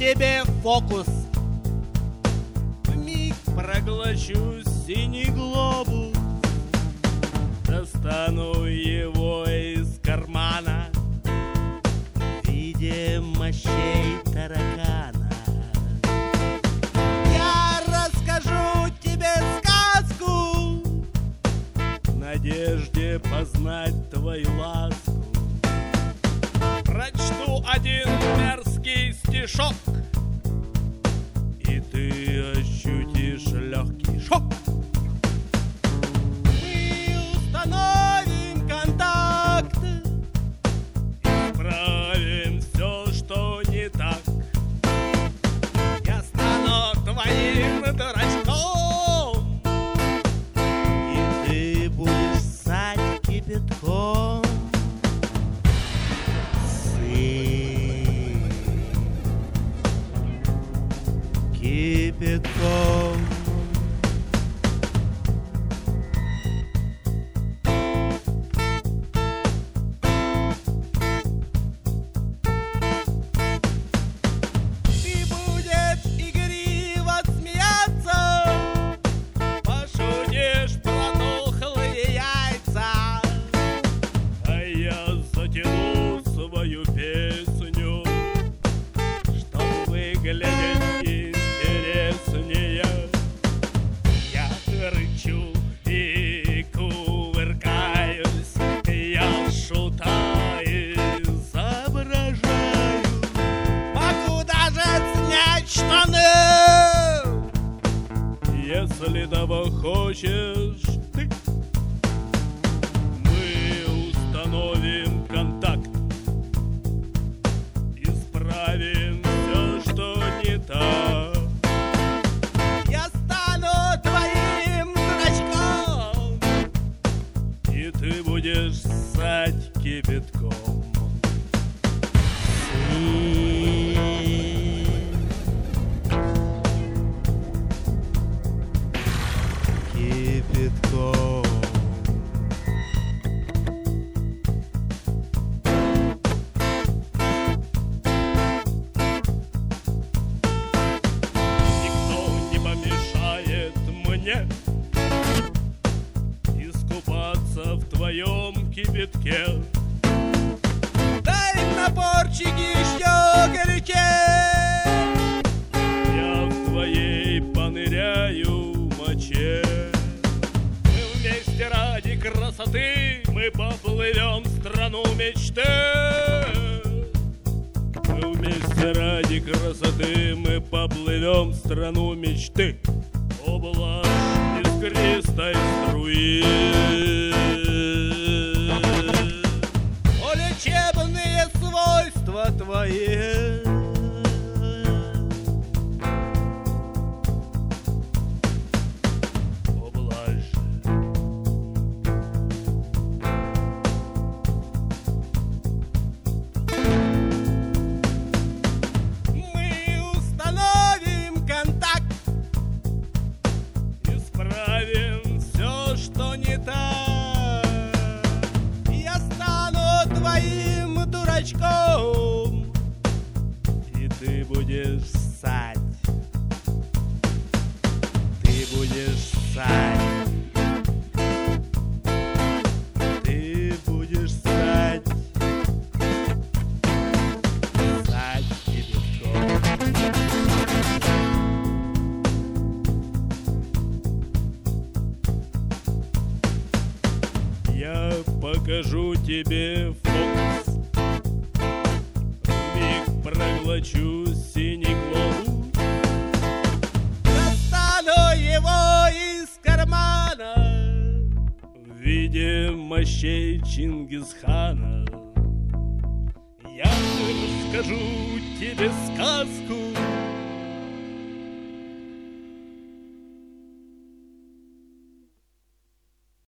тебе фокус. Вмиг проглочу синий глобус, достану его из кармана В виде мощей таракана. Я расскажу тебе сказку в надежде познать твою ласку. Прочту один мерзкий стишок, и ты ощутишь легкий шок. Мы установим контакт, Исправим все, что не так. я стану твоим дурачком, и ты будешь ссать кипятком. Кипятком. Ты будешь игриво смеяться, Пошутишь про тухлые яйца, а я затяну свою песню, чтоб выглядеть интереснее. Я рычу и кувыркаюсь, я шута изображаю. могу даже снять штаны. Если того хочешь ты, мы установим контакт, исправим все, что не так. Я стану твоим дурачком, И ты будешь ссать кипятком. кипятком. Никто не помешает мне искупаться в твоем кипятке. Дай напорчики еще горячей. Я в твоей поныряю моче. Мы вместе ради красоты, мы поплывем в страну мечты. Мы вместе ради красоты, мы поплывем в страну мечты. Облажь искристой струи. О, лечебные свойства твои. Облажь. Мы установим контакт, Исправим все, что не так. я стану твоим дурачком, И ты будешь ссать. Ты будешь ссать. Ты будешь ссать. Ссать кипятком. Я покажу тебе фокус. Вмиг проглочу синий глобус, Достану его из кармана в виде мощей Чингисхана. Я расскажу тебе сказку